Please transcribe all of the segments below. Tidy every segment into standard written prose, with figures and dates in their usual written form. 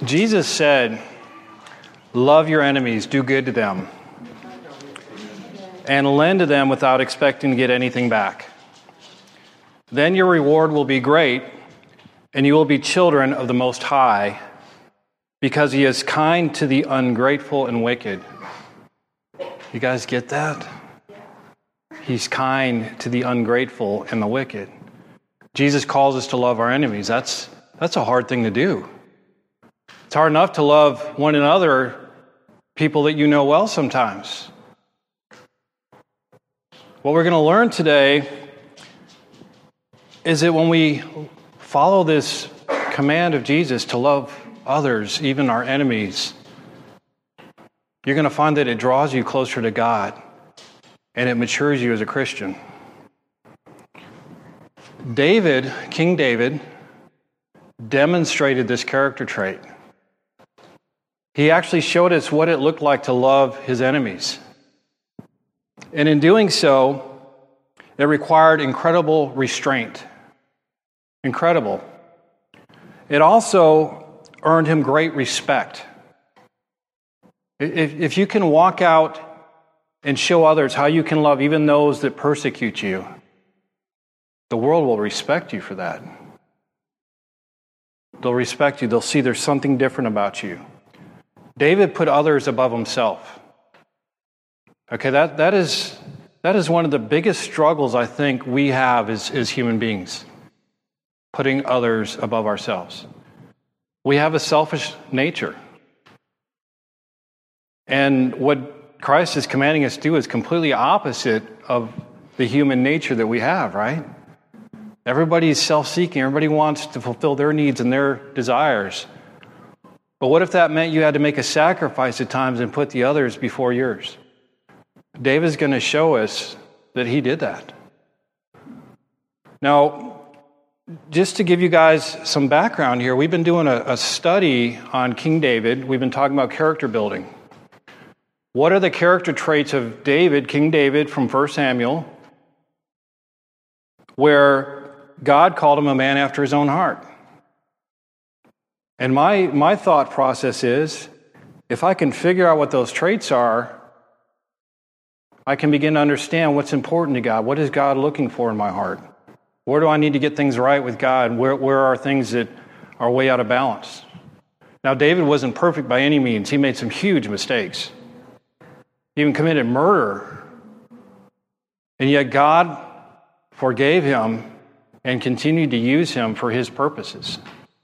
Jesus said, love your enemies, do good to them, and lend to them without expecting to get anything back. Then your reward will be great, and you will be children of the Most High, because He is kind to the ungrateful and wicked. You guys get that? He's kind to the ungrateful and the wicked. Jesus calls us to love our enemies. That's a hard thing to do. It's hard enough to love one another, people that you know well sometimes. What we're going to learn today is that when we follow this command of Jesus to love others, even our enemies, you're going to find that it draws you closer to God and it matures you as a Christian. David, King David, demonstrated this character trait. He actually showed us what it looked like to love his enemies. And in doing so, it required incredible restraint. Incredible. It also earned him great respect. If you can walk out and show others how you can love even those that persecute you, the world will respect you for that. They'll respect you. They'll see there's something different about you. David put others above himself. Okay, that is one of the biggest struggles I think we have as human beings, putting others above ourselves. We have a selfish nature. And what Christ is commanding us to do is completely opposite of the human nature that we have, right? Everybody's self-seeking. Everybody wants to fulfill their needs and their desires. But what if that meant you had to make a sacrifice at times and put the others before yours? David's going to show us that he did that. Now, just to give you guys some background here, we've been doing a study on King David. We've been talking about character building. What are the character traits of David, King David from 1 Samuel, where God called him a man after his own heart? And my thought process is, if I can figure out what those traits are, I can begin to understand what's important to God. What is God looking for in my heart? Where do I need to get things right with God? Where are things that are way out of balance? Now, David wasn't perfect by any means. He made some huge mistakes. He even committed murder. And yet God forgave him and continued to use him for his purposes.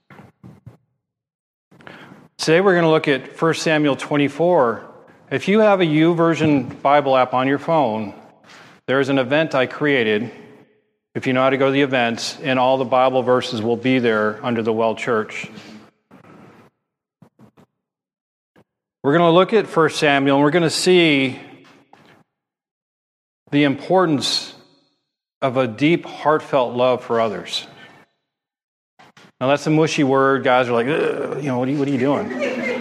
Today we're going to look at 1 Samuel 24. If you have a YouVersion Bible app on your phone, there's an event I created. If you know how to go to the events, and all the Bible verses will be there under the Well Church. We're going to look at 1 Samuel, and we're going to see the importance of a deep, heartfelt love for others. Now, that's a mushy word. Guys are like, what are you doing?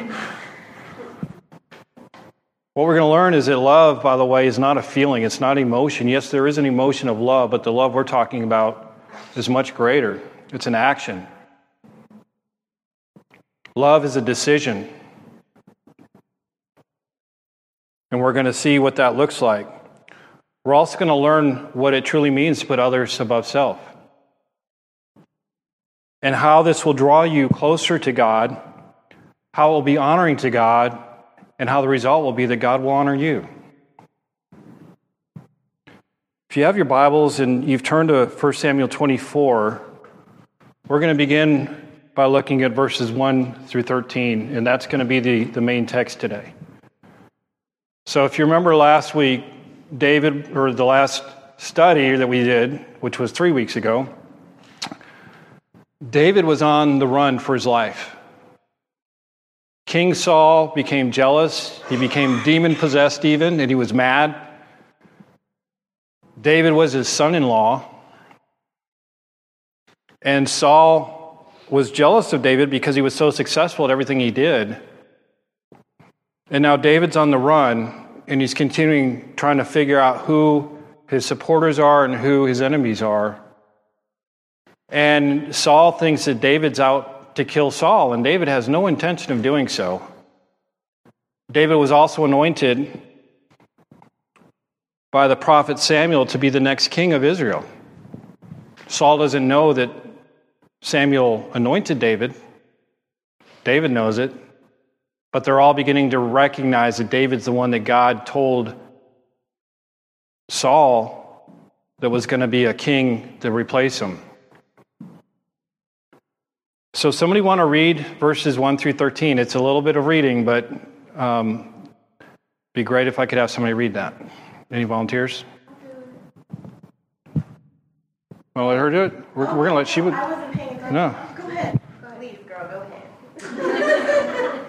What we're going to learn is that love, by the way, is not a feeling. It's not emotion. Yes, there is an emotion of love, but the love we're talking about is much greater. It's an action. Love is a decision. And we're going to see what that looks like. We're also going to learn what it truly means to put others above self, and how this will draw you closer to God, how it will be honoring to God, and how the result will be that God will honor you. If you have your Bibles and you've turned to 1 Samuel 24, we're going to begin by looking at verses 1 through 13, and that's going to be the main text today. So if you remember last week, David, or the last study that we did, which was 3 weeks ago, David was on the run for his life. King Saul became jealous. He became demon-possessed even, and he was mad. David was his son-in-law. And Saul was jealous of David because he was so successful at everything he did. And now David's on the run, and he's continuing trying to figure out who his supporters are and who his enemies are. And Saul thinks that David's out to kill Saul, and David has no intention of doing so. David was also anointed by the prophet Samuel to be the next king of Israel. Saul doesn't know that Samuel anointed David. David knows it. But they're all beginning to recognize that David's the one that God told Saul that was going to be a king to replace him. So somebody want to read verses 1 through 13. It's a little bit of reading, but it'd be great if I could have somebody read that. Any volunteers? Well, let her do it. We're going to let she would. I wasn't paying attention. No. Go ahead. Please, girl, go ahead.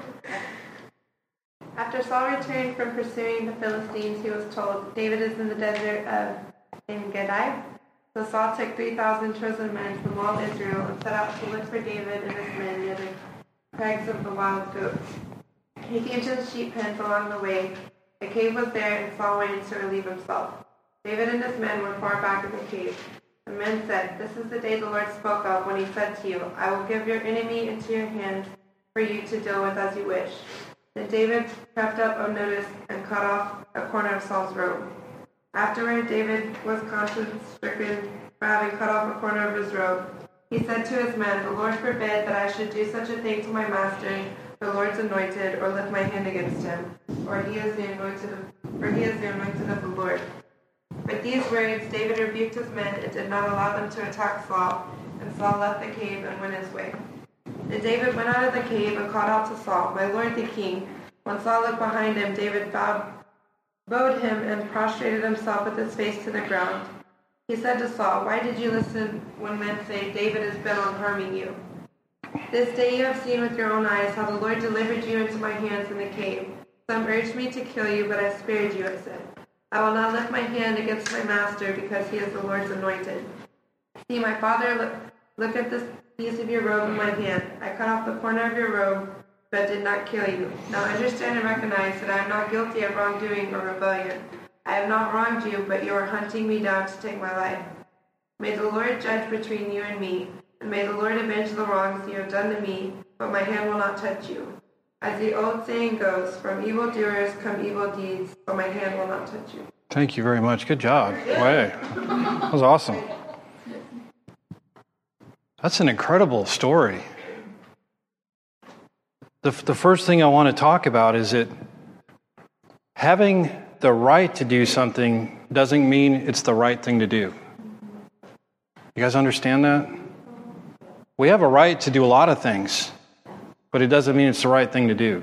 After Saul returned from pursuing the Philistines, he was told, David is in the desert of En-Gedi. So Saul took 3,000 chosen men from all Israel and set out to look for David and his men near the crags of the wild goats. He came to the sheep pens along the way. A cave was there, and Saul went in to relieve himself. David and his men were far back in the cave. The men said, This is the day the Lord spoke of when he said to you, I will give your enemy into your hands for you to deal with as you wish. Then David crept up unnoticed and cut off a corner of Saul's robe. Afterward, David was conscience-stricken for having cut off a corner of his robe. He said to his men, The Lord forbid that I should do such a thing to my master, the Lord's anointed, or lift my hand against him, or he is the anointed of the Lord. With these words, David rebuked his men and did not allow them to attack Saul, and Saul left the cave and went his way. Then David went out of the cave and called out to Saul, My lord the king. When Saul looked behind him, David bowed him and prostrated himself with his face to the ground. He said to Saul, Why did you listen when men say, David is bent on harming you? This day you have seen with your own eyes how the Lord delivered you into my hands in the cave. Some urged me to kill you, but I spared you, I said. I will not lift my hand against my master, because he is the Lord's anointed. See, my father, look at this piece of your robe in my hand. I cut off the corner of your robe, but did not kill you. Now understand and recognize that I am not guilty of wrongdoing or rebellion. I have not wronged you, but you are hunting me down to take my life. May the Lord judge between you and me, and may the Lord avenge the wrongs you have done to me, but my hand will not touch you. As the old saying goes, from evildoers come evil deeds, but my hand will not touch you. Thank you very much. Good job. Way. That was awesome. That's an incredible story. The first thing I want to talk about is that having the right to do something doesn't mean it's the right thing to do. You guys understand that? We have a right to do a lot of things, but it doesn't mean it's the right thing to do.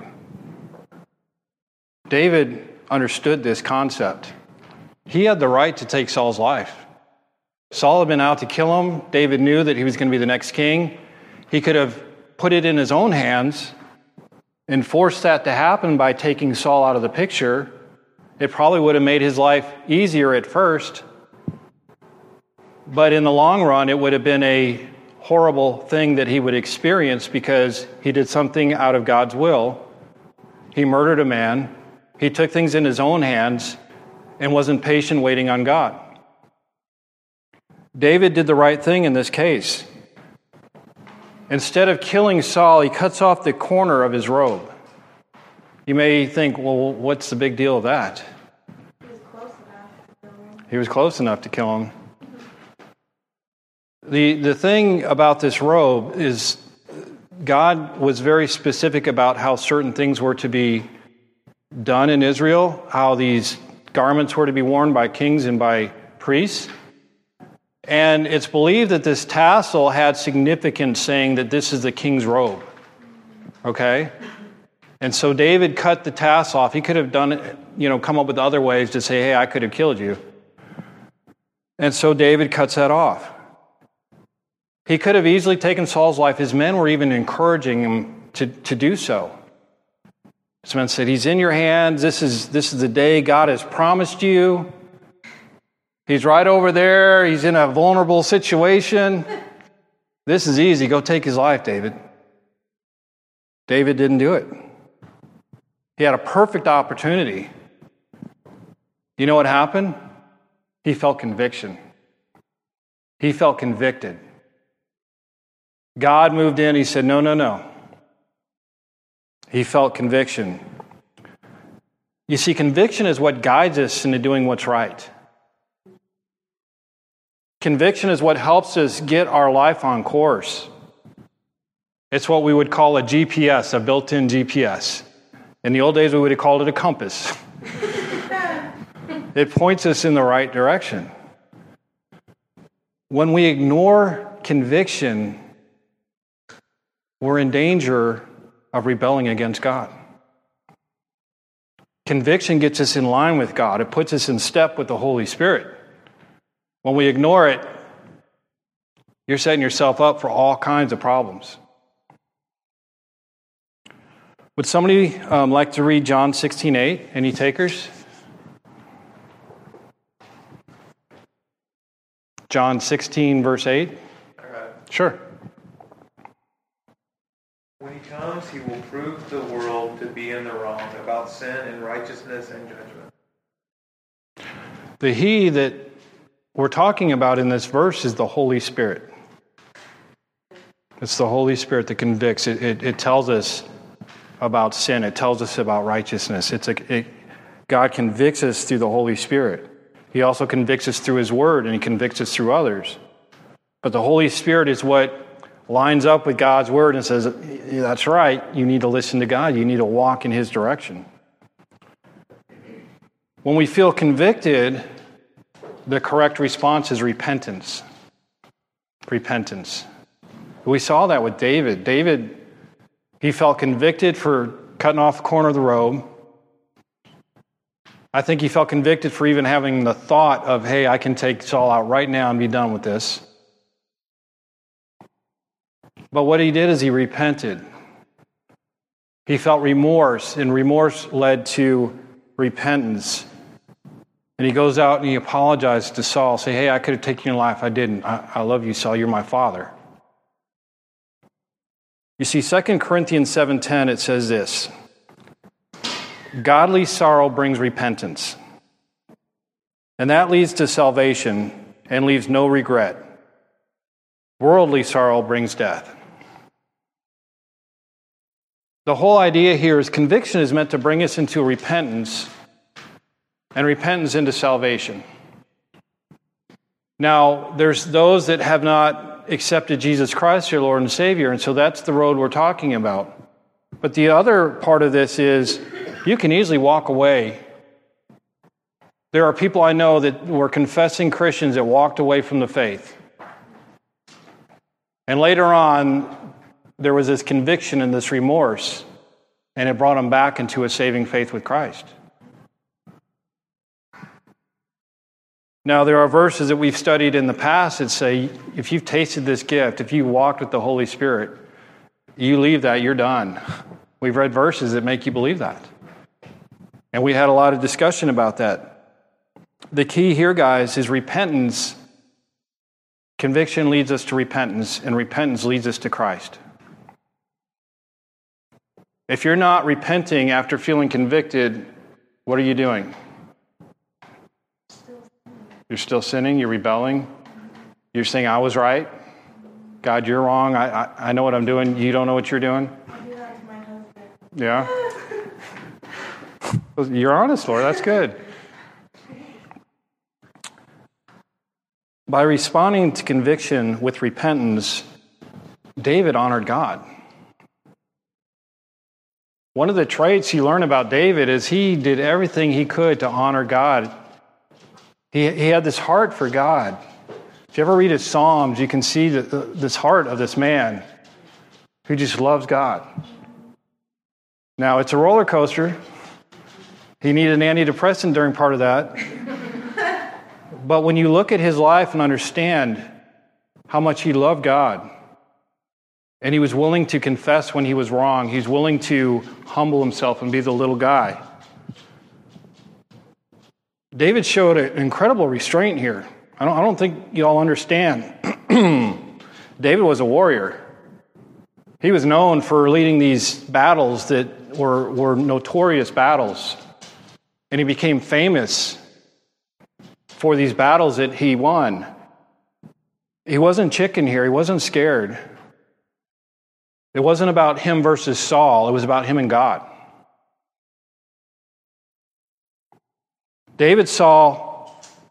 David understood this concept. He had the right to take Saul's life. Saul had been out to kill him. David knew that he was going to be the next king. He could have put it in his own hands and forced that to happen by taking Saul out of the picture. It probably would have made his life easier at first, but in the long run, it would have been a horrible thing that he would experience because he did something out of God's will. He murdered a man. He took things in his own hands and wasn't patient waiting on God. David did the right thing in this case. Instead of killing Saul, he cuts off the corner of his robe. You may think, well, what's the big deal of that? He was close enough to kill him. The thing about this robe is God was very specific about how certain things were to be done in Israel, how these garments were to be worn by kings and by priests. And it's believed that this tassel had significance, saying that this is the king's robe. Okay? And so David cut the tassel off. He could have done it, come up with other ways to say, hey, I could have killed you. And so David cuts that off. He could have easily taken Saul's life. His men were even encouraging him to do so. His men said, he's in your hands. This is the day God has promised you. He's right over there. He's in a vulnerable situation. This is easy. Go take his life, David. David didn't do it. He had a perfect opportunity. You know what happened? He felt conviction. He felt convicted. God moved in. He said, no, no, no. He felt conviction. You see, conviction is what guides us into doing what's right. Conviction is what helps us get our life on course. It's what we would call a GPS, a built-in GPS. In the old days, we would have called it a compass. It points us in the right direction. When we ignore conviction, we're in danger of rebelling against God. Conviction gets us in line with God. It puts us in step with the Holy Spirit. When we ignore it, you're setting yourself up for all kinds of problems. Would somebody like to read John 16:8? Any takers? John 16, verse 8. All right. Sure. When he comes, he will prove the world to be in the wrong about sin and righteousness and judgment. The he that we're talking about in this verse is the Holy Spirit. It's the Holy Spirit that convicts. It tells us about sin. It tells us about righteousness. God convicts us through the Holy Spirit. He also convicts us through His Word, and He convicts us through others. But the Holy Spirit is what lines up with God's Word and says, that's right, you need to listen to God. You need to walk in His direction. When we feel convicted, the correct response is repentance. Repentance. We saw that with David. David, he felt convicted for cutting off the corner of the robe. I think he felt convicted for even having the thought of, hey, I can take Saul out right now and be done with this. But what he did is he repented. He felt remorse, and remorse led to repentance. And he goes out and he apologizes to Saul, say, hey, I could have taken your life. I didn't. I love you, Saul. You're my father. You see, 2 Corinthians 7:10, it says this: godly sorrow brings repentance, and that leads to salvation and leaves no regret. Worldly sorrow brings death. The whole idea here is conviction is meant to bring us into repentance, and repentance into salvation. Now, there's those that have not accepted Jesus Christ, your Lord and Savior, and so that's the road we're talking about. But the other part of this is you can easily walk away. There are people I know that were confessing Christians that walked away from the faith. And later on, there was this conviction and this remorse, and it brought them back into a saving faith with Christ. Now, there are verses that we've studied in the past that say, if you've tasted this gift, if you walked with the Holy Spirit, you leave that, you're done. We've read verses that make you believe that. And we had a lot of discussion about that. The key here, guys, is repentance. Conviction leads us to repentance, and repentance leads us to Christ. If you're not repenting after feeling convicted, what are you doing? You're still sinning, you're rebelling. You're saying, I was right. God, you're wrong. I know what I'm doing. You don't know what you're doing. Yeah. You're honest, Lord. That's good. By responding to conviction with repentance, David honored God. One of the traits you learn about David is he did everything he could to honor God. He had this heart for God. If you ever read his Psalms, you can see this heart of this man who just loves God. Now, it's a roller coaster. He needed an antidepressant during part of that. But when you look at his life and understand how much he loved God, and he was willing to confess when he was wrong, he's willing to humble himself and be the little guy. David showed an incredible restraint here. I don't think you all understand. David was a warrior. He was known for leading these battles that were notorious battles. And he became famous for these battles that he won. He wasn't chicken here. He wasn't scared. It wasn't about him versus Saul. It was about him and God. David saw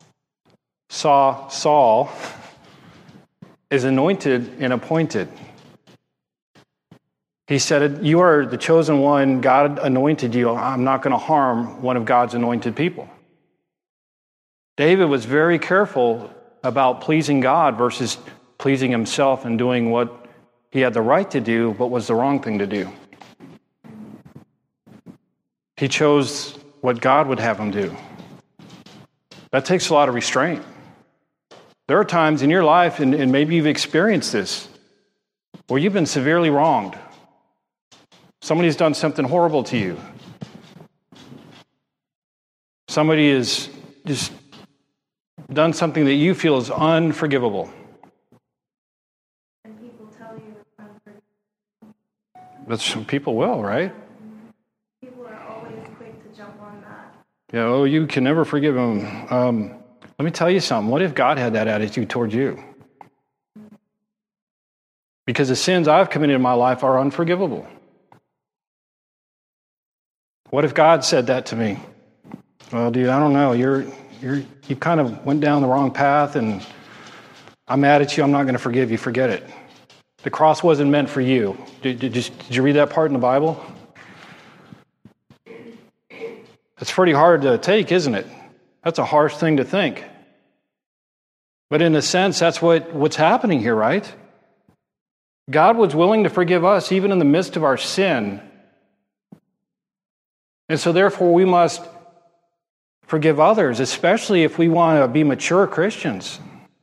Saul as anointed and appointed. He said, "You are the chosen one. God anointed you. I'm not going to harm one of God's anointed people." David was very careful about pleasing God versus pleasing himself and doing what he had the right to do, but was the wrong thing to do. He chose what God would have him do. That takes a lot of restraint. There are times in your life, and maybe you've experienced this, where you've been severely wronged. Somebody's done something horrible to you. Somebody has just done something that you feel is unforgivable. And people tell you it's unforgivable. But some people will, right? People are always quick to jump on that. Yeah, oh, you can never forgive him. Let me tell you something. What if God had that attitude towards you? Because the sins I've committed in my life are unforgivable. What if God said that to me? Well, dude, I don't know. You kind of went down the wrong path, and I'm mad at you. I'm not going to forgive you. Forget it. The cross wasn't meant for you. Did you read that part in the Bible? It's pretty hard to take, isn't it? That's a harsh thing to think. But in a sense, that's what's happening here, right? God was willing to forgive us even in the midst of our sin. And so therefore we must forgive others, especially if we want to be mature Christians.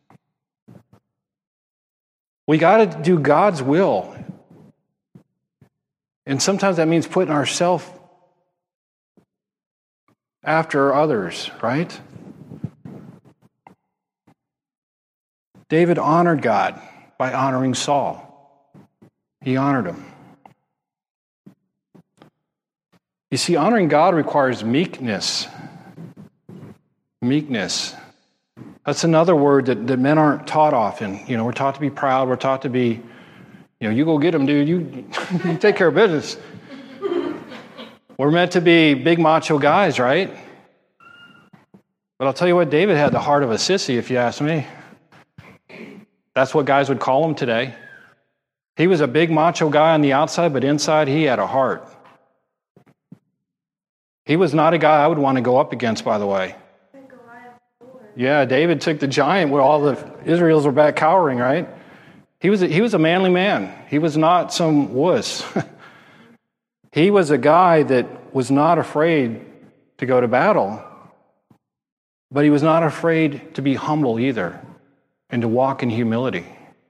We got to do God's will. And sometimes that means putting ourselves after others, right? David honored God by honoring Saul. He honored him. You see, honoring God requires meekness. Meekness. That's another word that men aren't taught often. We're taught to be proud. We're taught to be, you go get them, dude. You take care of business. We're meant to be big macho guys, right? But I'll tell you what, David had the heart of a sissy, if you ask me. That's what guys would call him today. He was a big macho guy on the outside, but inside he had a heart. He was not a guy I would want to go up against, by the way. Yeah, David took the giant where all the Israels were back cowering, right? He was a manly man. He was not some wuss. He was a guy that was not afraid to go to battle, but he was not afraid to be humble either and to walk in humility.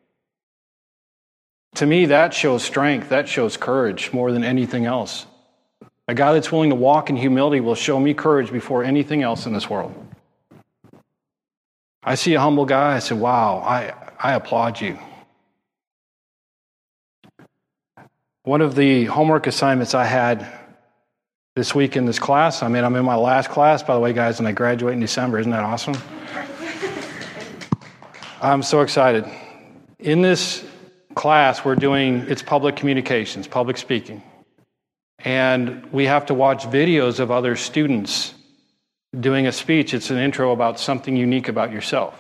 To me, that shows strength. That shows courage more than anything else. A guy that's willing to walk in humility will show me courage before anything else in this world. I see a humble guy, I say, wow, I applaud you. One of the homework assignments I had this week in this class, I'm in my last class, by the way, guys, and I graduate in December. Isn't that awesome? I'm so excited. In this class, it's public communications, public speaking. And we have to watch videos of other students doing a speech. It's an intro about something unique about yourself.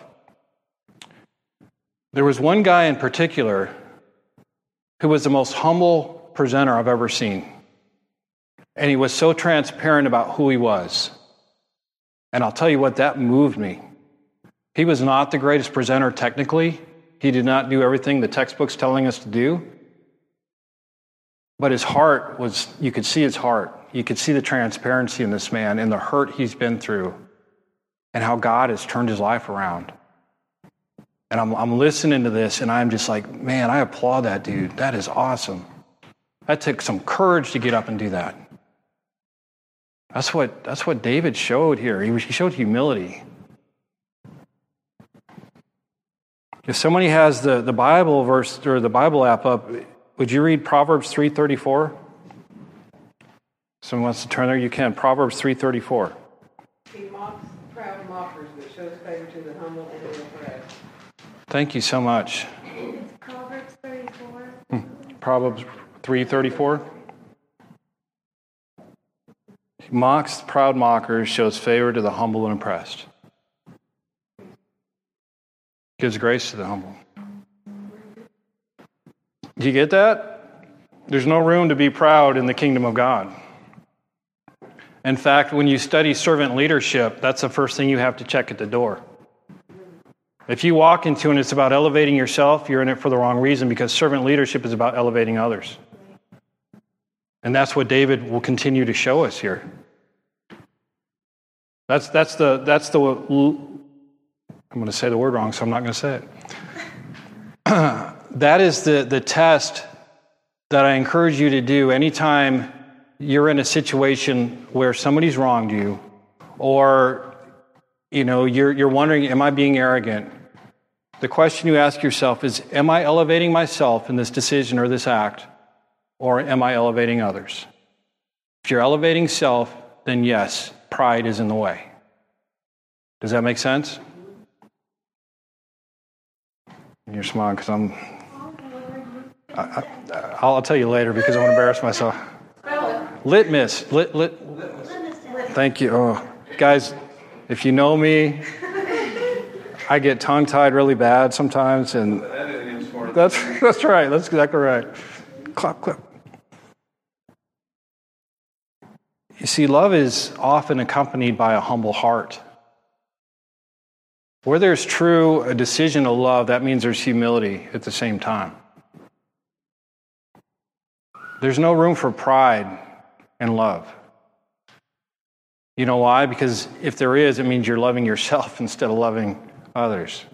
There was one guy in particular who was the most humble presenter I've ever seen. And he was so transparent about who he was. And I'll tell you what, that moved me. He was not the greatest presenter technically. He did not do everything the textbook's telling us to do. But his heart you could see his heart. You could see the transparency in this man and the hurt he's been through and how God has turned his life around. And I'm listening to this and I'm just like, man, I applaud that dude. That is awesome. That took some courage to get up and do that. That's what David showed here. He showed humility. If somebody has the Bible verse or the Bible app up, would you read Proverbs 3:34? Someone wants to turn there, you can. Proverbs 3:34. He mocks proud mockers, but shows favor to the humble and the oppressed. Thank you so much. It's Proverbs 34. Proverbs 3:34. He mocks proud mockers, shows favor to the humble and oppressed. Gives grace to the humble. Do you get that? There's no room to be proud in the kingdom of God. In fact, when you study servant leadership, that's the first thing you have to check at the door. If you walk into and it's about elevating yourself, you're in it for the wrong reason, because servant leadership is about elevating others. And that's what David will continue to show us here. That's the I'm going to say the word wrong, so I'm not going to say it. That is the test that I encourage you to do anytime you're in a situation where somebody's wronged you, or you're wondering, am I being arrogant? The question you ask yourself is, am I elevating myself in this decision or this act, or am I elevating others? If you're elevating self, then yes, pride is in the way. Does that make sense? You're smiling because I'll tell you later because I want to embarrass myself. Litmus. Thank you. Oh, guys, if you know me, I get tongue-tied really bad sometimes, and that's right. That's exactly right. Clap. You see, love is often accompanied by a humble heart. Where there's a decision of love, that means there's humility at the same time. There's no room for pride and love. You know why? Because if there is, it means you're loving yourself instead of loving others.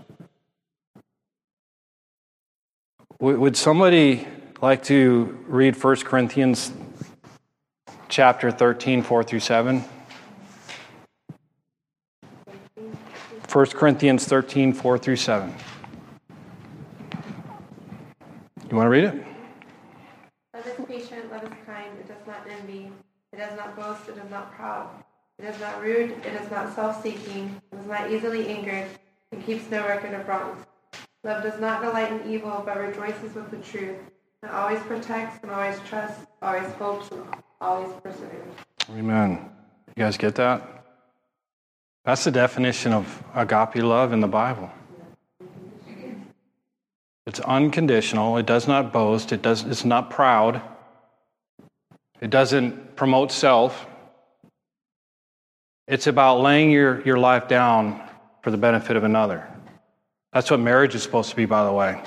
Would somebody like to read 1 Corinthians chapter 13, 4 through 7? 1 Corinthians 13, 4 through 7. You want to read it? Love is patient, love is kind, it does not envy, it does not boast, it is not proud, it is not rude, it is not self-seeking, it is not easily angered, it keeps no record of wrongs. Love does not delight in evil, but rejoices with the truth. It always protects and always trusts, always hopes and always perseveres. Amen. You guys get that? That's the definition of agape love in the Bible. It's unconditional. It does not boast. It's not proud. It doesn't promote self. It's about laying your life down for the benefit of another. That's what marriage is supposed to be, by the way.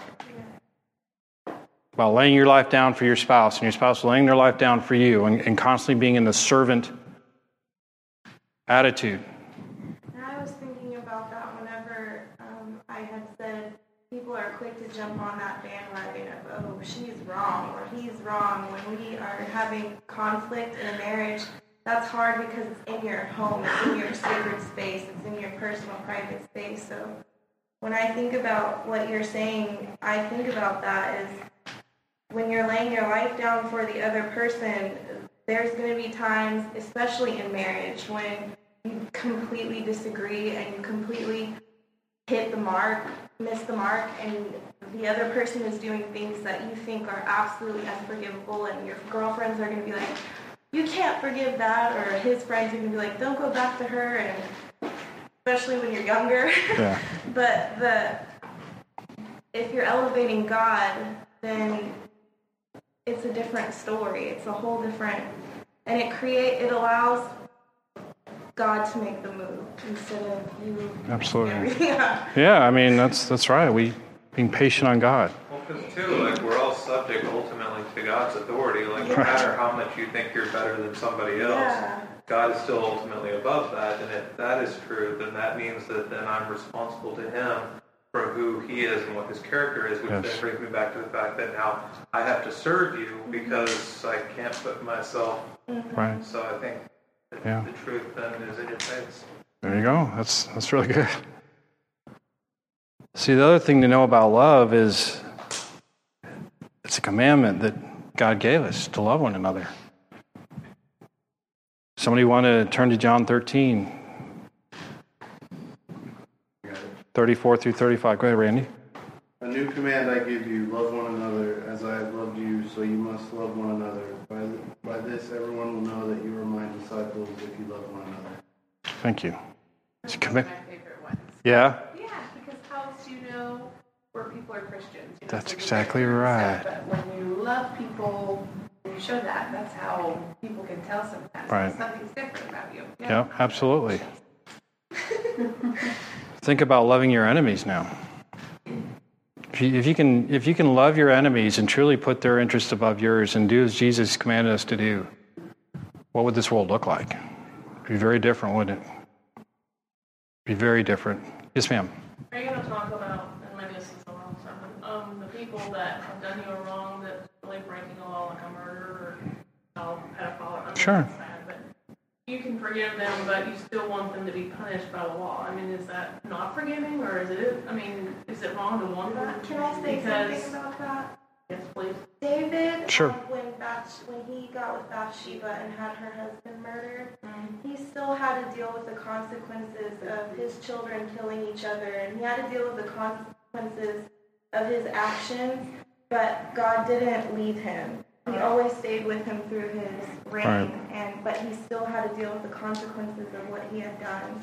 About laying your life down for your spouse, and your spouse laying their life down for you, and constantly being in the servant attitude. I was thinking about that whenever I had said people are quick to jump on that bandwagon of, oh, she's wrong or he's wrong. When we are having conflict in a marriage, that's hard because it's in your home, it's in your sacred space, it's in your personal, private space. So when I think about what you're saying, I think about that as when you're laying your life down for the other person, there's going to be times, especially in marriage, when you completely disagree and you completely miss the mark, and the other person is doing things that you think are absolutely unforgivable, and your girlfriends are going to be like, you can't forgive that, or his friends are going to be like, don't go back to her, and especially when you're younger. Yeah. But if you're elevating God, then it's a different story. It's a whole different, and it allows God to make the move instead of you. Absolutely. Yeah, I mean, that's right. We being patient on God. Well, because too, we're all subject ultimately to God's authority. No matter how much you think you're better than somebody else, God is still ultimately above that. And if that is true, then that means that then I'm responsible to Him for who He is and what His character is, which then brings me back to the fact that now I have to serve you because I can't put myself. Right. So I think the truth then is in your face. There you go. That's really good. See, the other thing to know about love is it's a commandment that God gave us to love one another. Somebody want to turn to John 13, 34 through 35. Go ahead, Randy. A new command I give you, love one another as I have loved you, so you must love one another. By this, everyone will know that you are my disciples if you love one another. Thank you. That's one of my favorite ones. Yeah? Yeah, because how else do you know where people are Christians? You know, That's so you exactly get through right. stuff, But when you love people, and you show that, that's how people can tell sometimes. Right. Something's different about you. Yeah, absolutely. Think about loving your enemies now. If you can love your enemies and truly put their interests above yours and do as Jesus commanded us to do, what would this world look like? It'd be very different, wouldn't it? Be very different. Yes, ma'am. Are you going to talk about, and maybe this is the wrong sermon, the people that have done you a wrong, that's really breaking the law, like a murderer or pedophile? Or Sure. but you can forgive them, but you still want them to be punished by the law. I mean, is that not forgiving, or is it? I mean, is it wrong to want that? Can I say Because- something about that? Yes, please. David, Sure. when he got with Bathsheba and had her husband murdered, he still had to deal with the consequences of his children killing each other, and he had to deal with the consequences of his actions, but God didn't leave him. He always stayed with him through his reign, but he still had to deal with the consequences of what he had done.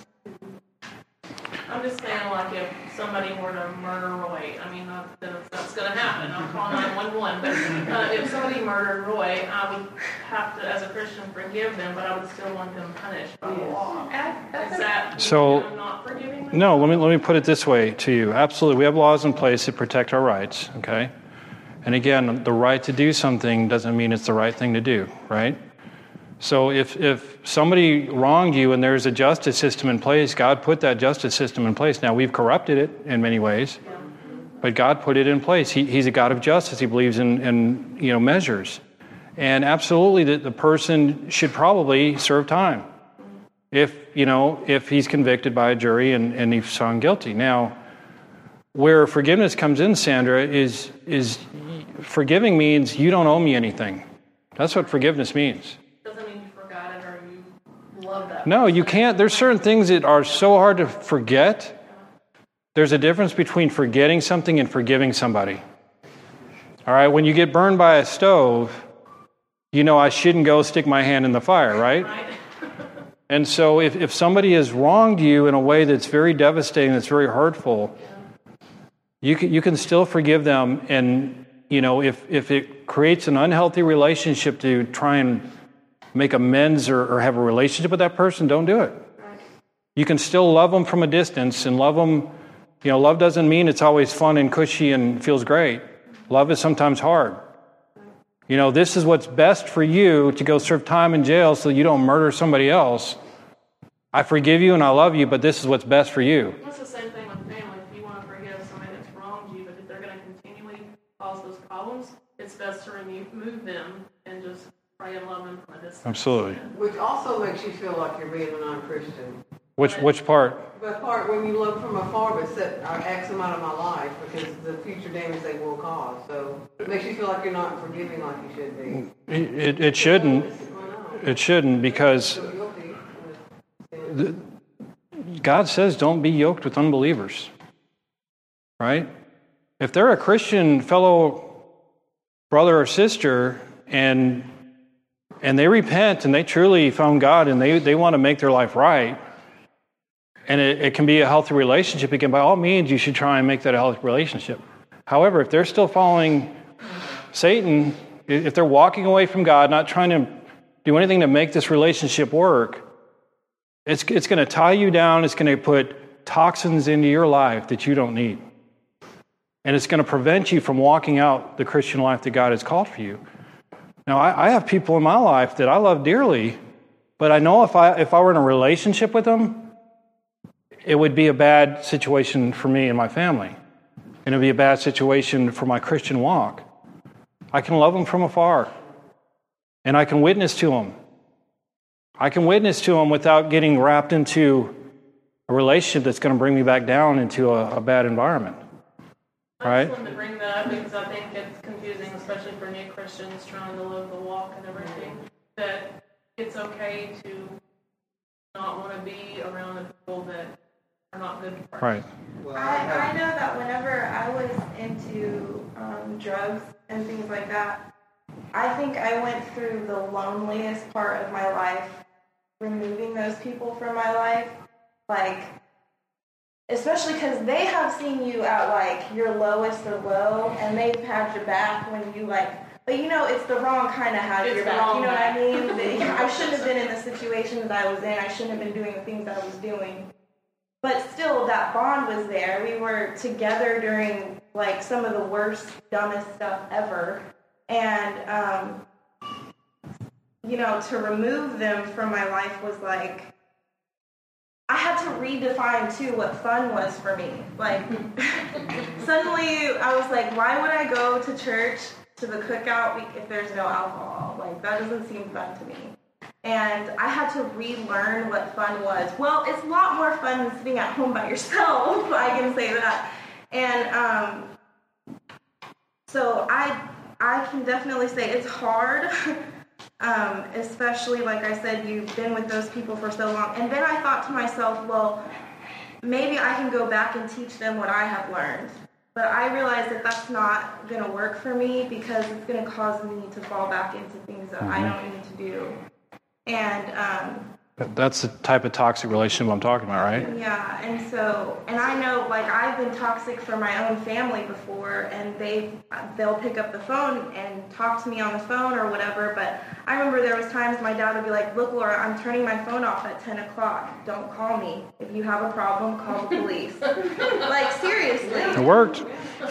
I'm just saying, like, if somebody were to murder Roy, I mean, not that that's going to happen, I'll call 911, but if somebody murdered Roy, I would have to, as a Christian, forgive them, but I would still want them punished by the law. Is that So- not forgiving them? No, let me put it this way to you. Absolutely. We have laws in place that protect our rights, okay? And again, the right to do something doesn't mean it's the right thing to do, right? So if somebody wronged you and there's a justice system in place, God put that justice system in place. Now, we've corrupted it in many ways, but God put it in place. He's a God of justice. He believes in measures. And absolutely, the person should probably serve time if he's convicted by a jury and he's found guilty. Now, where forgiveness comes in, Sandra, is forgiving means you don't owe me anything. That's what forgiveness means. Doesn't mean you forgot it or you love that. No, you can't. There's certain things that are so hard to forget. There's a difference between forgetting something and forgiving somebody. All right, when you get burned by a stove, I shouldn't go stick my hand in the fire, right? And so if somebody has wronged you in a way that's very devastating, that's very hurtful, you can still forgive them. And, if it creates an unhealthy relationship to try and make amends or have a relationship with that person, don't do it. You can still love them from a distance and love them. Love doesn't mean it's always fun and cushy and feels great. Love is sometimes hard. This is what's best for you to go serve time in jail so you don't murder somebody else. I forgive you and I love you, but this is what's best for you. It's the same thing with family. If you want to forgive somebody that's wronged you, but if they're going to continually cause those problems, it's best to remove them and just pray and love them from a distance. Absolutely. Which also makes you feel like you're being a non-Christian. Which part? The part when you love from afar, but set X amount of my life because the future damage they will cause. So it makes you feel like you're not forgiving like you should be. It shouldn't. It shouldn't, because So guilty. God says don't be yoked with unbelievers. Right? If they're a Christian fellow brother or sister and they repent and they truly found God and they want to make their life right, and it can be a healthy relationship, again, by all means, you should try and make that a healthy relationship. However, if they're still following Satan, if they're walking away from God, not trying to do anything to make this relationship work, it's going to tie you down. It's going to put toxins into your life that you don't need. And it's going to prevent you from walking out the Christian life that God has called for you. Now, I have people in my life that I love dearly, but I know if I were in a relationship with them, it would be a bad situation for me and my family. And it would be a bad situation for my Christian walk. I can love them from afar. And I can witness to them. I can witness to them without getting wrapped into a relationship that's going to bring me back down into a bad environment. I just wanted to bring that up because I think it's confusing, especially for new Christians trying to live the walk and everything, that it's okay to not want to be around the people that are not good for us. Right. I know that whenever I was into drugs and things like that, I think I went through the loneliest part of my life, removing those people from my life. Like, especially because they have seen you at, like, your lowest of low, and they've had your back when you, like, but you know, it's the wrong kind of have your back, you know what I mean? I shouldn't have been in the situations I was in. I shouldn't have been doing the things I was doing. But still, that bond was there. We were together during, like, some of the worst, dumbest stuff ever. And, you know, to remove them from my life was, like, I had to redefine, too, what fun was for me. Like, suddenly I was like, why would I go to church, to the cookout, if there's no alcohol? Like, that doesn't seem fun to me. And I had to relearn what fun was. Well, it's a lot more fun than sitting at home by yourself, I can say that. And so I can definitely say it's hard, especially, like I said, you've been with those people for so long. And then I thought to myself, well, maybe I can go back and teach them what I have learned. But I realized that that's not going to work for me because it's going to cause me to fall back into things that I don't need to do. And that's the type of toxic relationship I'm talking about, right? yeah, and I know, like, I've been toxic for my own family before, and they'll pick up the phone and talk to me on the phone or whatever, but I remember there was times my dad would be like, look, Laura, I'm turning my phone off at 10 o'clock. Don't call me. If you have a problem, call the police. Like, seriously. It worked.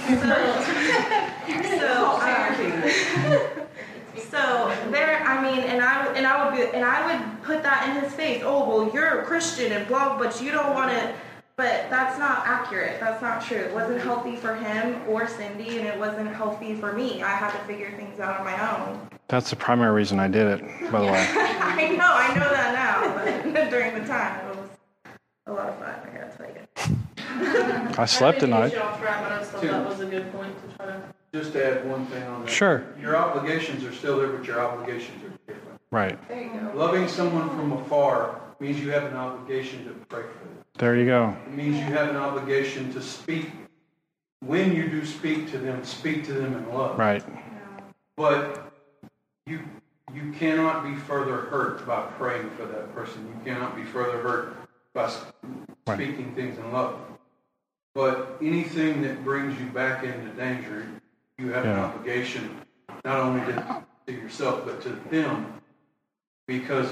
So there, I mean, and I would put that in his face. Oh, well, you're a Christian and blah, but you don't want to. But that's not accurate. That's not true. It wasn't healthy for him or Cindy, and it wasn't healthy for me. I had to figure things out on my own. That's the primary reason I did it, by the way. I know that now, but during the time, it was a lot of fun, I gotta tell you. I slept at night. I think you off track, but I just thought that was a good point to try to. Just to add one thing on that. Sure. Your obligations are still there, but your obligations are different. Right. There you go. Loving someone from afar means you have an obligation to pray for them. There you go. It means you have an obligation to speak. When you do speak to them in love. Right. But you cannot be further hurt by praying for that person. You cannot be further hurt by speaking things in love. But anything that brings you back into danger, you have an obligation not only to yourself but to them, because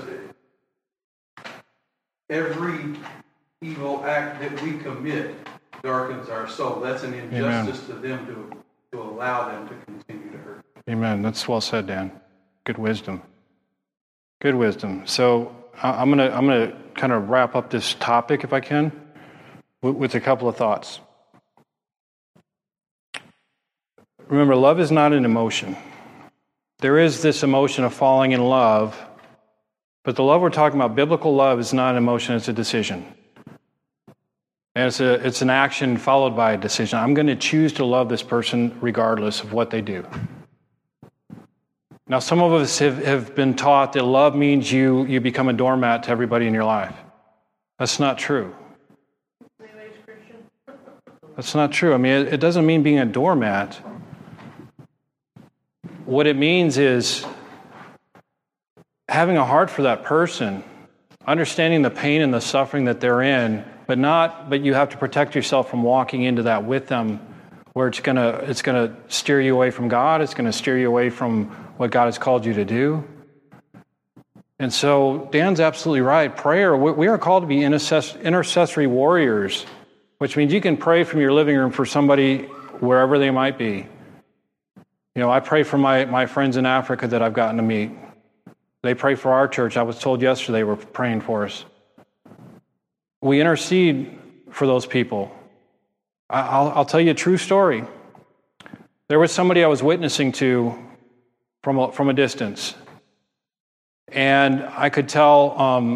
every evil act that we commit darkens our soul. That's an injustice to them to allow them to continue to hurt. Amen. That's well said, Dan. Good wisdom. Good wisdom. So I'm gonna kind of wrap up this topic, if I can, with a couple of thoughts. Remember, love is not an emotion. There is this emotion of falling in love, but the love we're talking about, biblical love, is not an emotion, it's a decision. And it's an action followed by a decision. I'm going to choose to love this person regardless of what they do. Now, some of us have been taught that love means you become a doormat to everybody in your life. That's not true. That's not true. I mean, it doesn't mean being a doormat. What it means is having a heart for that person, understanding the pain and the suffering that they're in, but you have to protect yourself from walking into that with them, where it's gonna steer you away from God. It's gonna steer you away from what God has called you to do. And so Dan's absolutely right. Prayer, we are called to be intercessory warriors, which means you can pray from your living room for somebody wherever they might be. You know, I pray for my friends in Africa that I've gotten to meet. They pray for our church. I was told yesterday we're praying for us. We intercede for those people. I'll tell you a true story. There was somebody I was witnessing to from a distance. And I could tell,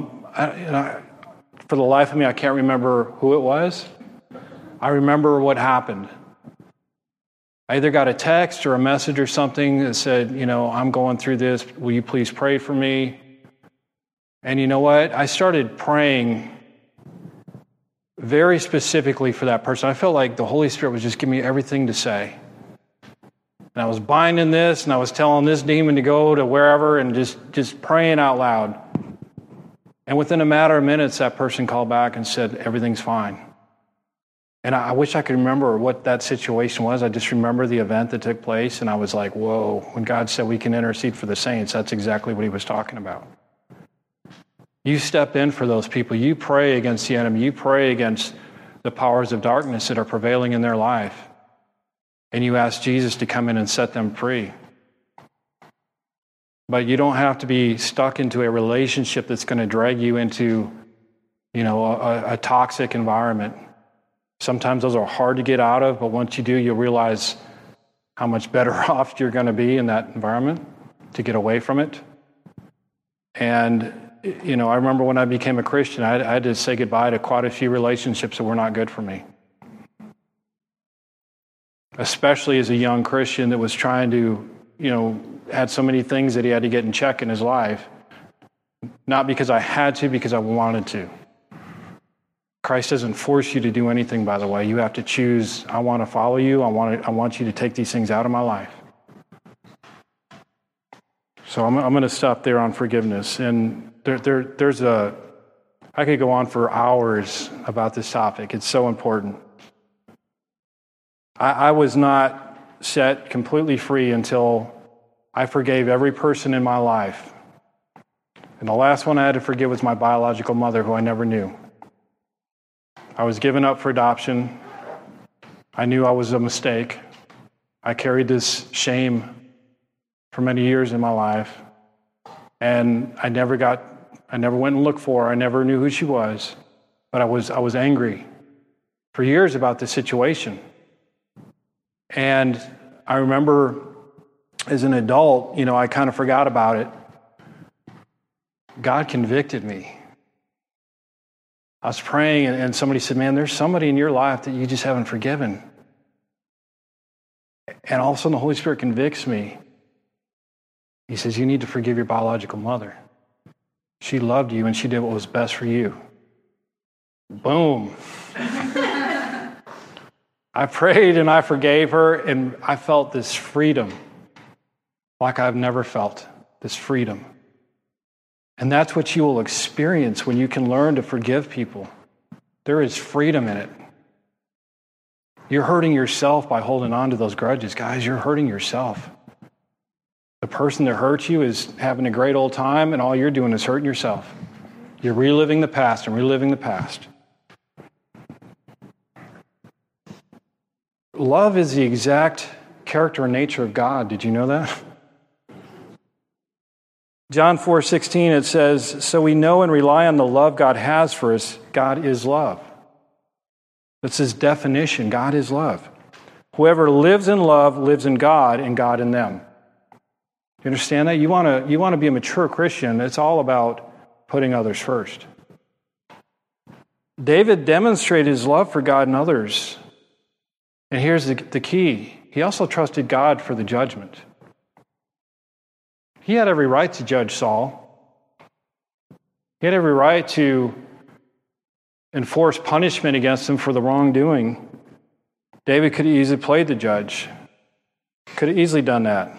for the life of me, I can't remember who it was. I remember what happened. I either got a text or a message or something that said, I'm going through this. Will you please pray for me? And you know what? I started praying very specifically for that person. I felt like the Holy Spirit was just giving me everything to say. And I was binding this, and I was telling this demon to go to wherever, and just praying out loud. And within a matter of minutes, that person called back and said, everything's fine. And I wish I could remember what that situation was. I just remember the event that took place, and I was like, whoa, when God said we can intercede for the saints, that's exactly what he was talking about. You step in for those people. You pray against the enemy. You pray against the powers of darkness that are prevailing in their life. And you ask Jesus to come in and set them free. But you don't have to be stuck into a relationship that's going to drag you into, a toxic environment. Sometimes those are hard to get out of, but once you do, you'll realize how much better off you're going to be in that environment to get away from it. And, I remember when I became a Christian, I had to say goodbye to quite a few relationships that were not good for me. Especially as a young Christian that was trying to, had so many things that he had to get in check in his life. Not because I had to, because I wanted to. Christ doesn't force you to do anything, by the way. You have to choose, I want to follow you. I want you to take these things out of my life. So I'm going to stop there on forgiveness. And I could go on for hours about this topic. It's so important. I was not set completely free until I forgave every person in my life. And the last one I had to forgive was my biological mother, who I never knew. I was given up for adoption. I knew I was a mistake. I carried this shame for many years in my life. And I never went and looked for her. I never knew who she was. But I was angry for years about this situation. And I remember as an adult, I kind of forgot about it. God convicted me. I was praying and somebody said, man, there's somebody in your life that you just haven't forgiven. And all of a sudden the Holy Spirit convicts me. He says, you need to forgive your biological mother. She loved you and she did what was best for you. Boom. I prayed and I forgave her, and I felt this freedom like I've never felt, this freedom. And that's what you will experience when you can learn to forgive people. There is freedom in it. You're hurting yourself by holding on to those grudges. Guys, you're hurting yourself. The person that hurt you is having a great old time, and all you're doing is hurting yourself. You're reliving the past and reliving the past. Love is the exact character and nature of God. Did you know that? John 4:16, it says, so we know and rely on the love God has for us. God is love. That's his definition. God is love. Whoever lives in love lives in God and God in them. You understand that? You want to be a mature Christian. It's all about putting others first. David demonstrated his love for God and others. And here's the key. He also trusted God for the judgment. He had every right to judge Saul. He had every right to enforce punishment against him for the wrongdoing. David could have easily played the judge. Could have easily done that.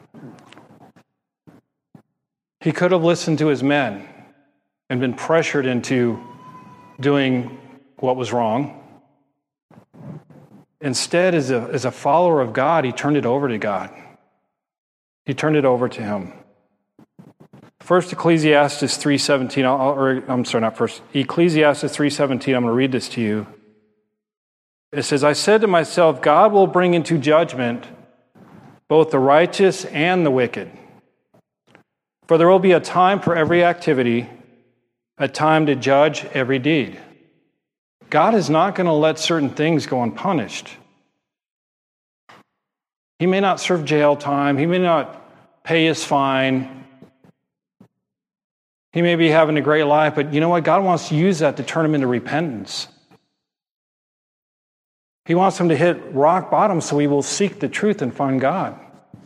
He could have listened to his men and been pressured into doing what was wrong. Instead, as a follower of God, he turned it over to God. He turned it over to him. First, Ecclesiastes 3:17. Ecclesiastes 3:17. I'm going to read this to you. It says, I said to myself, God will bring into judgment both the righteous and the wicked. For there will be a time for every activity, a time to judge every deed. God is not going to let certain things go unpunished. He may not serve jail time. He may not pay his fine. He may be having a great life, but you know what? God wants to use that to turn him into repentance. He wants him to hit rock bottom so he will seek the truth and find God.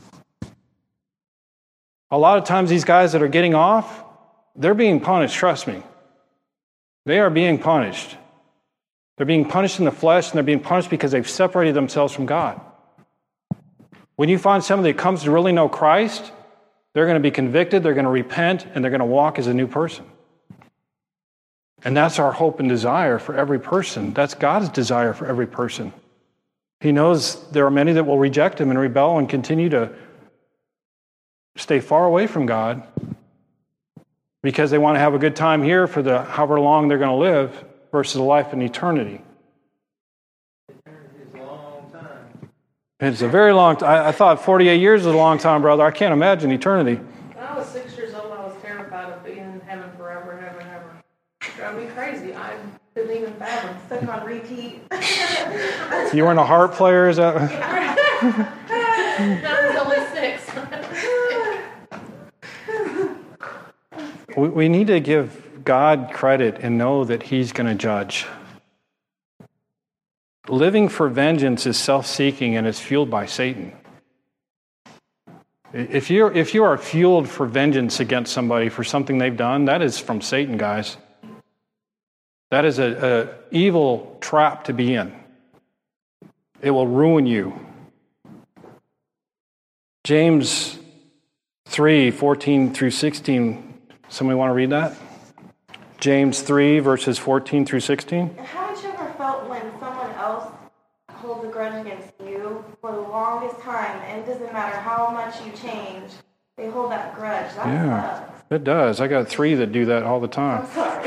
A lot of times these guys that are getting off, they're being punished, trust me. They are being punished. They're being punished in the flesh, and they're being punished because they've separated themselves from God. When you find somebody that comes to really know Christ, they're going to be convicted, they're going to repent, and they're going to walk as a new person. And that's our hope and desire for every person. That's God's desire for every person. He knows there are many that will reject him and rebel and continue to stay far away from God because they want to have a good time here for the however long they're going to live versus a life in eternity. It's a long time. It's a very long time. I thought 48 years was a long time, brother. I can't imagine eternity. When I was 6 years old, I was terrified of being in heaven forever and ever and ever. It drove me crazy. I couldn't even fathom. Stuck on repeat. You weren't a harp player, is that? I was only 6. We need to give God credit and know that he's going to judge. Living for vengeance is self-seeking and is fueled by Satan. If you are fueled for vengeance against somebody for something they've done, that is from Satan, guys. That is an evil trap to be in. It will ruin you. James 3:14 through 16. Somebody want to read that? James 3, verses 14 through 16. Haven't you ever felt when someone else holds a grudge against you for the longest time, and it doesn't matter how much you change, they hold that grudge? That sucks. It does. I got 3 that do that all the time. I'm sorry.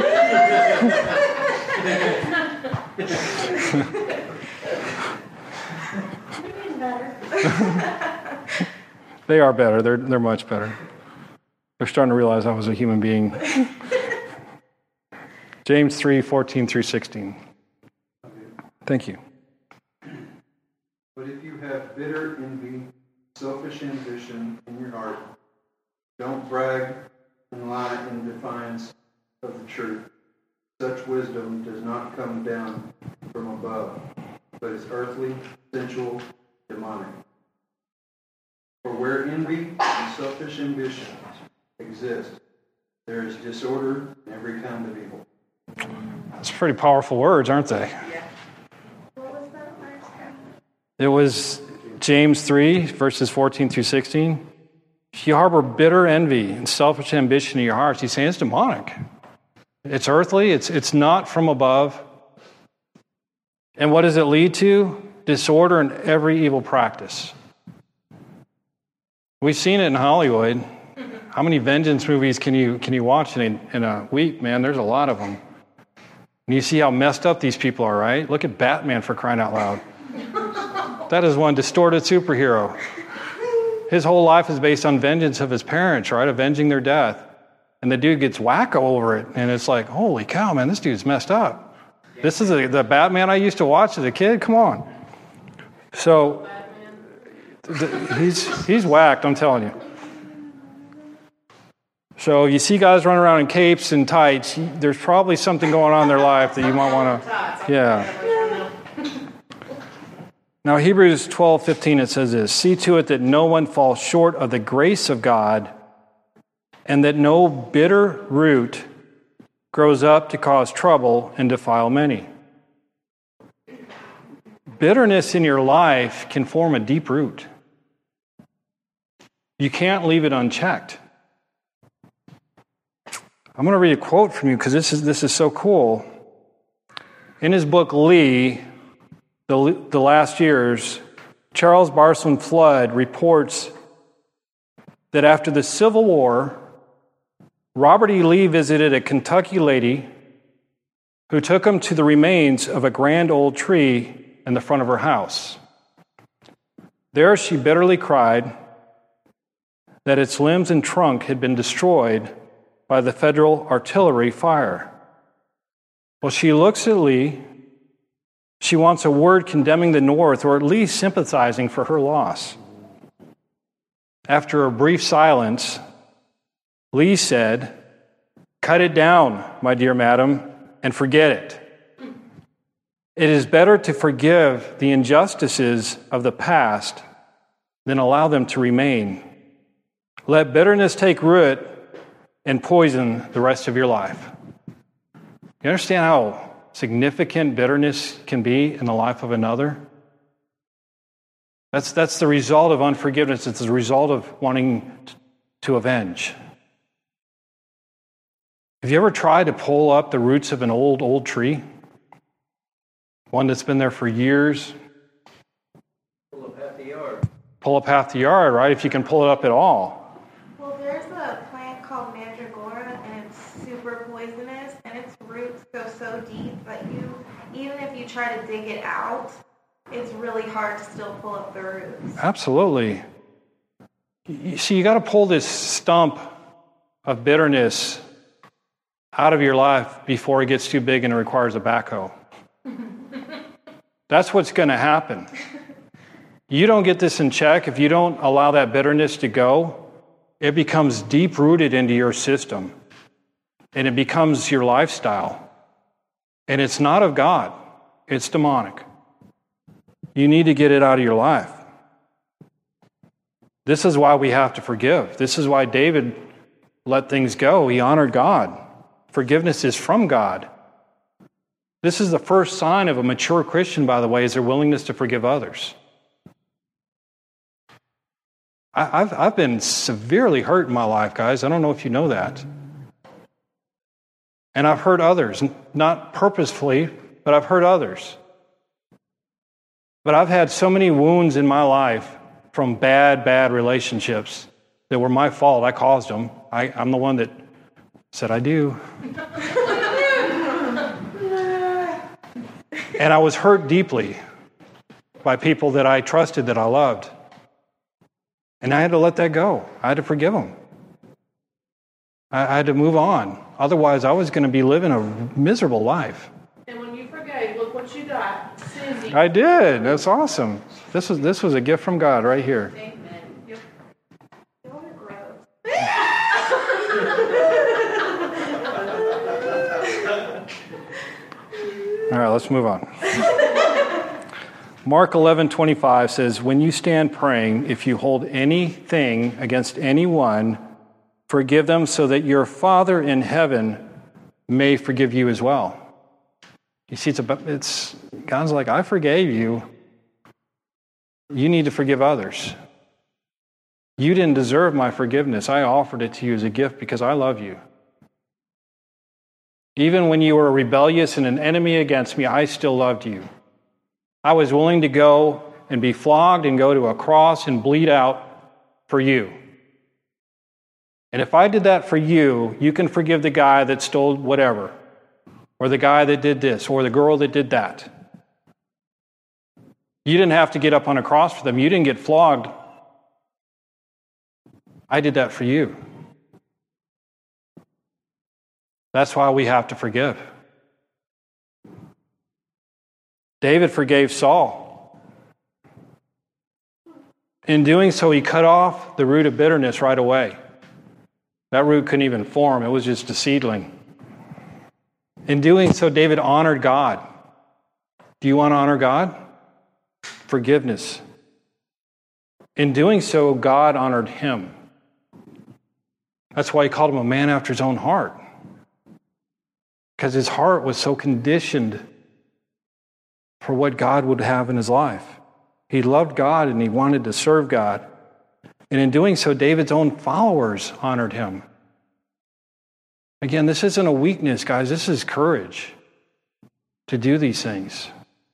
You're getting better. They are better. They're much better. They're starting to realize I was a human being. James 3:14 through 16. Thank you. But if you have bitter envy, selfish ambition in your heart, don't brag and lie in defiance of the truth. Such wisdom does not come down from above, but is earthly, sensual, demonic. For where envy and selfish ambition exist, there is disorder in every kind of evil. That's pretty powerful words, aren't they? What was that verse? It was James 3, verses 14 through 16. If you harbor bitter envy and selfish ambition in your hearts, he's saying it's demonic. It's earthly. It's not from above. And what does it lead to? Disorder in every evil practice. We've seen it in Hollywood. How many vengeance movies can you watch in a week, man? There's a lot of them. And you see how messed up these people are, right? Look at Batman, for crying out loud. That is one distorted superhero. His whole life is based on vengeance of his parents, right? Avenging their death. And the dude gets wacko over it. And it's like, holy cow, man, this dude's messed up. This is the Batman I used to watch as a kid? Come on. So, he's whacked, I'm telling you. So you see guys running around in capes and tights, there's probably something going on in their life that you might want to, yeah. Now Hebrews 12:15, it says this, see to it that no one falls short of the grace of God and that no bitter root grows up to cause trouble and defile many. Bitterness in your life can form a deep root. You can't leave it unchecked. I'm going to read a quote from you because this is so cool. In his book, Lee, The Last Years, Charles Barsley Flood reports that after the Civil War, Robert E. Lee visited a Kentucky lady who took him to the remains of a grand old tree in the front of her house. There she bitterly cried that its limbs and trunk had been destroyed by the federal artillery fire. Well, she looks at Lee. She wants a word condemning the North, or at least sympathizing for her loss. After a brief silence, Lee said, "Cut it down, my dear madam, and forget it. It is better to forgive the injustices of the past than allow them to remain. Let bitterness take root and poison the rest of your life." You understand how significant bitterness can be in the life of another? That's the result of unforgiveness. It's the result of wanting to avenge. Have you ever tried to pull up the roots of an old tree? One that's been there for years? Pull up half the yard. Pull up half the yard, right? If you can pull it up at all. Well, there's a plant called mandragora, and it's super poisonous, and its roots go so deep that even if you try to dig it out, it's really hard to still pull up the roots. Absolutely. You see, you got to pull this stump of bitterness out of your life before it gets too big and it requires a backhoe. That's what's going to happen. You don't get this in check, if you don't allow that bitterness to go, it becomes deep-rooted into your system, and it becomes your lifestyle. And it's not of God. It's demonic. You need to get it out of your life. This is why we have to forgive. This is why David let things go. He honored God. Forgiveness is from God. This is the first sign of a mature Christian, by the way, is their willingness to forgive others. I've been severely hurt in my life, guys. I don't know if you know that. And I've hurt others, not purposefully, but I've hurt others. But I've had so many wounds in my life from bad relationships that were my fault. I caused them. I'm the one that said I do. And I was hurt deeply by people that I trusted, that I loved. And I had to let that go. I had to forgive them. I had to move on. Otherwise, I was going to be living a miserable life. And when you forgave, look what you got. Susie. I did. That's awesome. This was a gift from God right here. Amen. Yep. Y'all are gross. All right, let's move on. Mark 11:25 says, "When you stand praying, if you hold anything against anyone, forgive them so that your Father in heaven may forgive you as well." You see, it's God's like, I forgave you. You need to forgive others. You didn't deserve my forgiveness. I offered it to you as a gift because I love you. Even when you were rebellious and an enemy against me, I still loved you. I was willing to go and be flogged and go to a cross and bleed out for you. And if I did that for you, you can forgive the guy that stole whatever, or the guy that did this, or the girl that did that. You didn't have to get up on a cross for them. You didn't get flogged. I did that for you. That's why we have to forgive. David forgave Saul. In doing so, he cut off the root of bitterness right away. That root couldn't even form. It was just a seedling. In doing so, David honored God. Do you want to honor God? Forgiveness. In doing so, God honored him. That's why he called him a man after his own heart. Because his heart was so conditioned for what God would have in his life. He loved God and he wanted to serve God. And in doing so, David's own followers honored him. Again, this isn't a weakness, guys. This is courage to do these things.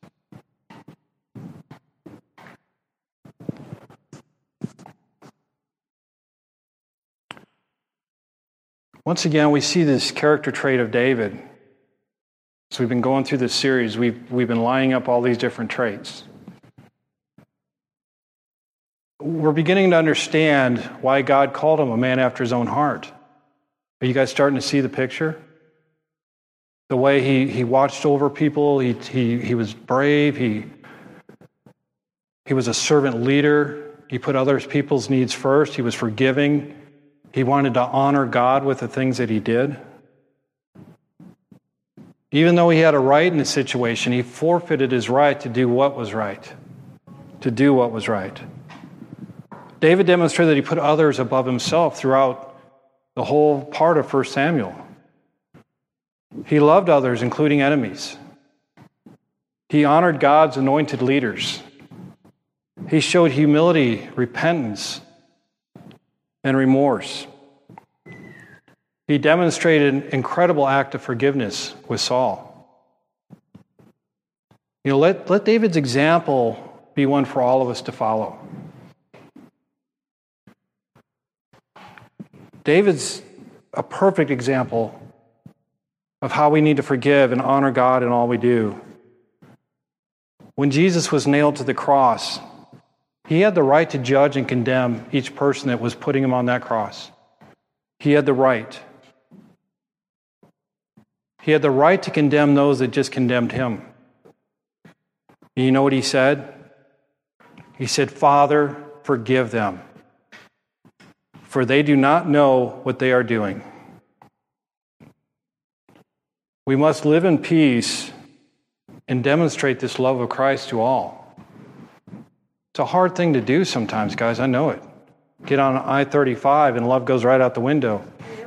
Once again, we see this character trait of David. So we've been going through this series. We've been lining up all these different traits. We're beginning to understand why God called him a man after his own heart. Are you guys starting to see the picture? The way he watched over people, he was brave, he was a servant leader, he put other people's needs first, he was forgiving, he wanted to honor God with the things that he did. Even though he had a right in the situation, he forfeited his right to do what was right. To do what was right. David demonstrated that he put others above himself throughout the whole part of 1 Samuel. He loved others, including enemies. He honored God's anointed leaders. He showed humility, repentance, and remorse. He demonstrated an incredible act of forgiveness with Saul. Let David's example be one for all of us to follow. David's a perfect example of how we need to forgive and honor God in all we do. When Jesus was nailed to the cross, he had the right to judge and condemn each person that was putting him on that cross. He had the right. He had the right to condemn those that just condemned him. And you know what he said? He said, "Father, forgive them, for they do not know what they are doing." We must live in peace and demonstrate this love of Christ to all. It's a hard thing to do sometimes, guys. I know it. Get on I-35 and love goes right out the window.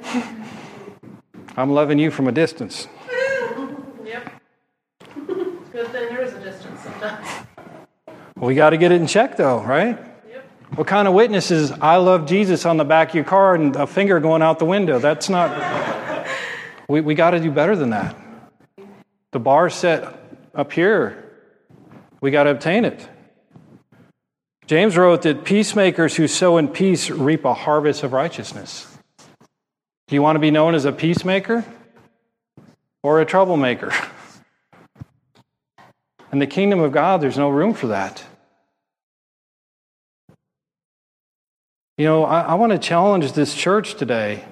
I'm loving you from a distance. Yep. It's a good thing there is a distance sometimes. We got to get it in check, though, right? Yep. What kind of witness is "I love Jesus" on the back of your car and a finger going out the window? That's not... We got to do better than that. The bar's set up here. We got to obtain it. James wrote that peacemakers who sow in peace reap a harvest of righteousness. Do you want to be known as a peacemaker or a troublemaker? In the kingdom of God, there's no room for that. I want to challenge this church today.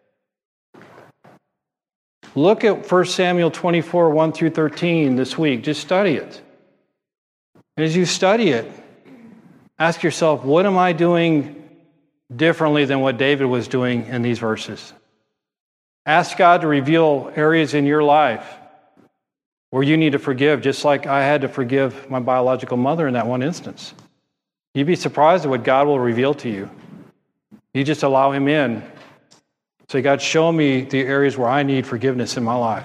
Look at 1 Samuel 24, 1 through 13 this week. Just study it. And as you study it, ask yourself, what am I doing differently than what David was doing in these verses? Ask God to reveal areas in your life where you need to forgive, just like I had to forgive my biological mother in that one instance. You'd be surprised at what God will reveal to you. You just allow him in. Say, God, show me the areas where I need forgiveness in my life.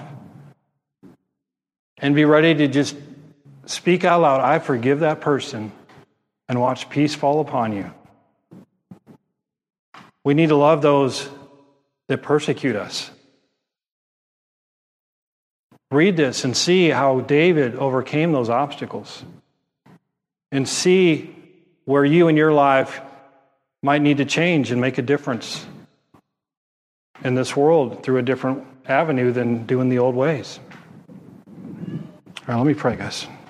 And be ready to just speak out loud, "I forgive that person," and watch peace fall upon you. We need to love those that persecute us. Read this and see how David overcame those obstacles. And see where you in your life might need to change and make a difference in this world through a different avenue than doing the old ways. All right, let me pray, guys.